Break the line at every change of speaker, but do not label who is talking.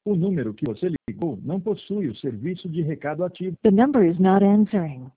O número que você ligou não possui o serviço de recado ativo.
The number is not answering.